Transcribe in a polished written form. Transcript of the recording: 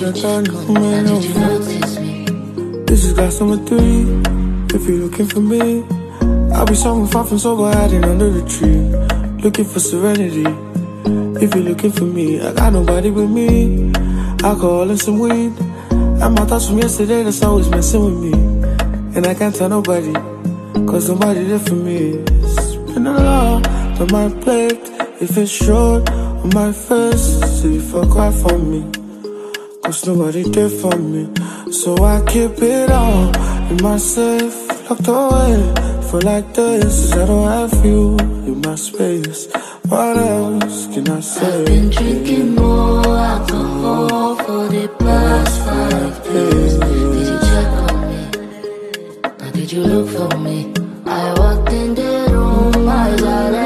you check on me? Now did you notice me? This is glass number 3. If you're looking for me, I'll be somewhere far from sober, hiding under the tree, looking for serenity. If you're looking for me, I got nobody with me. Alcohol and some weed, and my thoughts from yesterday that's always messing with me. And I can't tell nobody, cause nobody there for me. It's been a lot on my plate. If it's short on my face, so you feel quiet for me, cause nobody there for me. So I keep it all in my safe, locked away for like this. I don't have you in my space. What else can I say? I've been drinking more alcohol for the past 5 days. Did you check on me? Or did you look for me? I walked in the room, eyes are